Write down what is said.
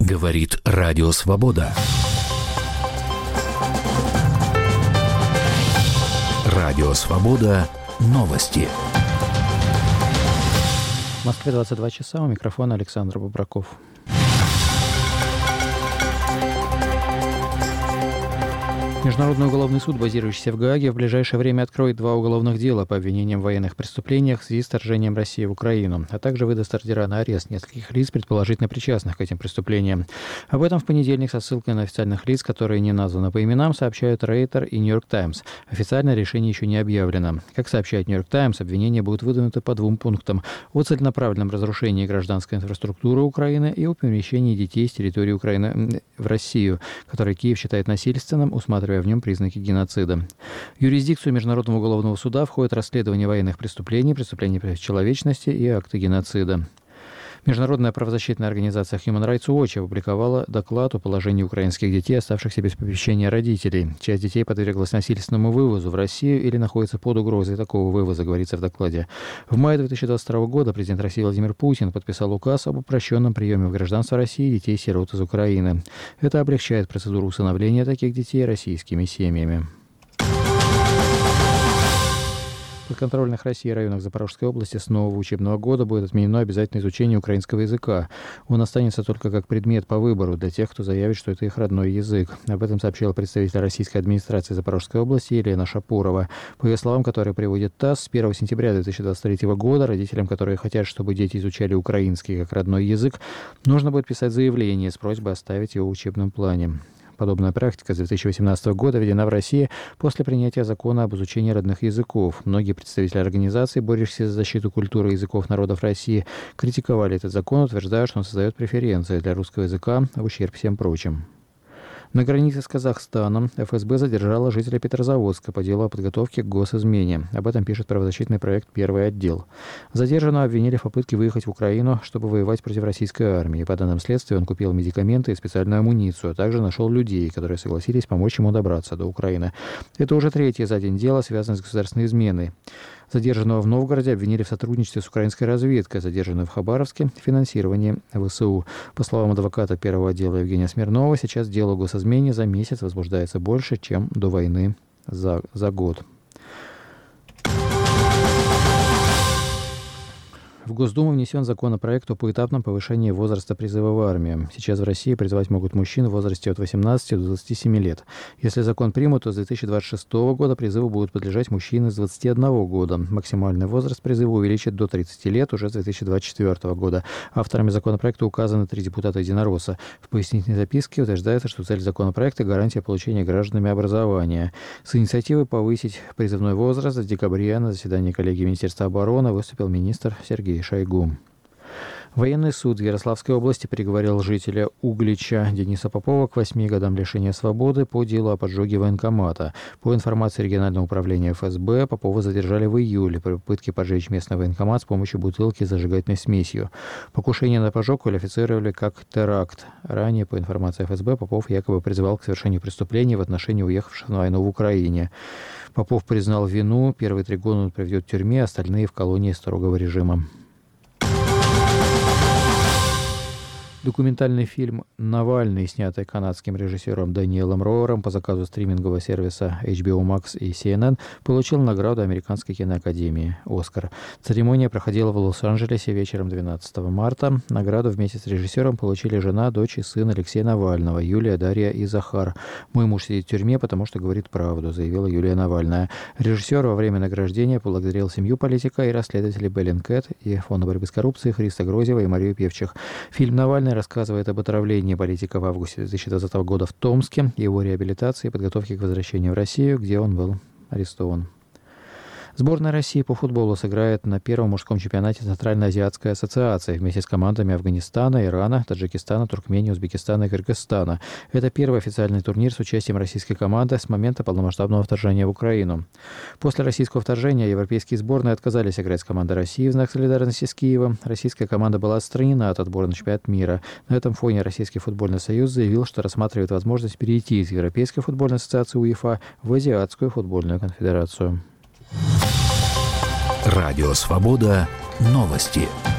Говорит Радио Свобода. Радио Свобода. Новости. В Москве 22 часа. У микрофона Александр Бобраков. Международный уголовный суд, базирующийся в Гааге, в ближайшее время откроет 2 уголовных дела по обвинениям в военных преступлениях в связи с вторжением России в Украину, а также выдаст ордера на арест нескольких лиц, предположительно причастных к этим преступлениям. Об этом в понедельник со ссылкой на официальных лиц, которые не названы по именам, сообщают Рейтер и Нью-Йорк Таймс. Официально решение еще не объявлено. Как сообщает Нью-Йорк Таймс, обвинения будут выдвинуты по 2 пунктам: о целенаправленном разрушении гражданской инфраструктуры Украины и о перемещении детей с территории Украины в Россию, который Киев считает насильственным, усматривая в нем признаки геноцида. В юрисдикцию Международного уголовного суда входит расследование военных преступлений, преступлений против человечности и акты геноцида. Международная правозащитная организация Human Rights Watch опубликовала доклад о положении украинских детей, оставшихся без попечения родителей. Часть детей подверглась насильственному вывозу в Россию или находится под угрозой такого вывоза, говорится в докладе. В мае 2022 года президент России Владимир Путин подписал указ об упрощенном приеме в гражданство России детей-сирот из Украины. Это облегчает процедуру усыновления таких детей российскими семьями. В подконтрольных России районах Запорожской области с нового учебного года будет отменено обязательное изучение украинского языка. Он останется только как предмет по выбору для тех, кто заявит, что это их родной язык. Об этом сообщила представитель российской администрации Запорожской области Елена Шапурова. По ее словам, которые приводит ТАСС, с 1 сентября 2023 года родителям, которые хотят, чтобы дети изучали украинский как родной язык, нужно будет писать заявление с просьбой оставить его в учебном плане. Подобная практика с 2018 года введена в России после принятия закона об изучении родных языков. Многие представители организаций, борющихся за защиту культуры и языков народов России, критиковали этот закон, утверждая, что он создает преференции для русского языка в ущерб всем прочим. На границе с Казахстаном ФСБ задержала жителя Петрозаводска по делу о подготовке к госизмене. Об этом пишет правозащитный проект «Первый отдел». Задержанного обвинили в попытке выехать в Украину, чтобы воевать против российской армии. По данным следствия, он купил медикаменты и специальную амуницию, а также нашел людей, которые согласились помочь ему добраться до Украины. Это уже 3-е за день дело, связанное с государственной изменой. Задержанного в Новгороде обвинили в сотрудничестве с украинской разведкой, задержанного в Хабаровске в финансировании ВСУ. По словам адвоката Первого отдела Евгения Смирнова, сейчас дело о госизмене за месяц возбуждается больше, чем до войны за год. В Госдуму внесен законопроект о поэтапном повышении возраста призыва в армию. Сейчас в России призывать могут мужчин в возрасте от 18 до 27 лет. Если закон примут, то с 2026 года призыву будут подлежать мужчины с 21 года. Максимальный возраст призыва увеличат до 30 лет уже с 2024 года. Авторами законопроекта указаны 3 депутата-единоросса. В пояснительной записке утверждается, что цель законопроекта – гарантия получения гражданами образования. С инициативой повысить призывной возраст в декабре на заседании коллегии Министерства обороны выступил министр Сергей Шойгу. Военный суд в Ярославской области приговорил жителя Углича Дениса Попова к 8 годам лишения свободы по делу о поджоге военкомата. По информации регионального управления ФСБ, Попова задержали в июле при попытке поджечь местный военкомат с помощью бутылки с зажигательной смесью. Покушение на поджог квалифицировали как теракт. Ранее, по информации ФСБ, Попов якобы призывал к совершению преступлений в отношении уехавших на войну в Украине. Попов признал вину, первые 3 года он проведет в тюрьме, остальные в колонии строгого режима. Документальный фильм «Навальный», снятый канадским режиссером Дэниелом Роуэром по заказу стримингового сервиса HBO Max и CNN, получил награду Американской киноакадемии «Оскар». Церемония проходила в Лос-Анджелесе вечером 12 марта. Награду вместе с режиссером получили жена, дочь и сын Алексея Навального, Юлия, Дарья и Захар. «Мой муж сидит в тюрьме, потому что говорит правду», заявила Юлия Навальная. Режиссер во время награждения поблагодарил семью политика и расследователей Bellingcat и Фонда борьбы с коррупцией Христа Грозева и Марию Певчих. Фильм «Навальный» рассказывает об отравлении политика в августе 2020 года в Томске, его реабилитации и подготовке к возвращению в Россию, где он был арестован. Сборная России по футболу сыграет на первом мужском чемпионате Центральноазиатской ассоциации вместе с командами Афганистана, Ирана, Таджикистана, Туркмении, Узбекистана и Кыргызстана. Это первый официальный турнир с участием российской команды с момента полномасштабного вторжения в Украину. После российского вторжения европейские сборные отказались играть с командой России в знак солидарности с Киевом. Российская команда была отстранена от отбора на чемпионат мира. На этом фоне Российский футбольный союз заявил, что рассматривает возможность перейти из Европейской футбольной ассоциации УЕФА в Азиатскую футбольную конфедерацию. Радио Свобода. Новости.